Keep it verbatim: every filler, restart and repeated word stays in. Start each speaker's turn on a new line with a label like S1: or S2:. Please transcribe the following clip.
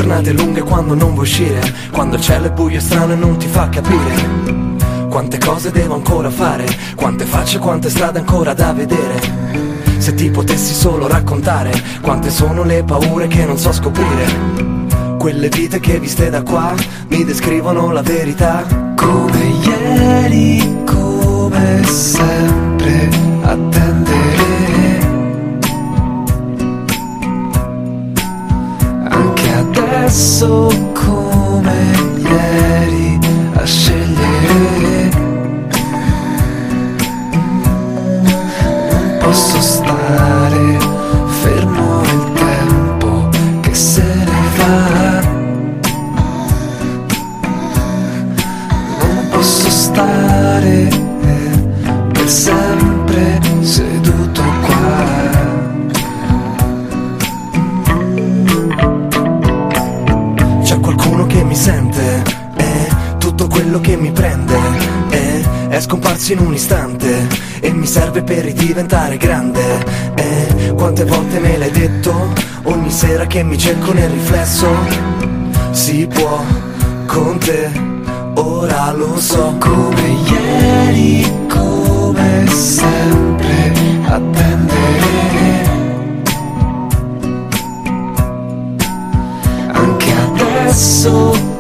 S1: giornate lunghe quando non vuoi uscire, quando il cielo è buio e strano e non ti fa capire quante cose devo ancora fare, quante facce, quante strade ancora da vedere. Se ti potessi solo raccontare quante sono le paure che non so scoprire, quelle vite che viste da qua mi descrivono la verità.
S2: Come ieri, come sempre, attendere. Anche adesso come ieri, a scegliere. Non posso stare fermo il tempo che se ne va. Non posso stare per sempre seduto qua.
S1: C'è qualcuno che mi sente, è tutto quello che mi prende, è, è scomparso in un istante e mi serve per ridiventare grande. E quante volte me l'hai detto, ogni sera che mi cerco nel riflesso, si può con te, ora lo so.
S2: Come ieri, come sempre, attendere. Anche adesso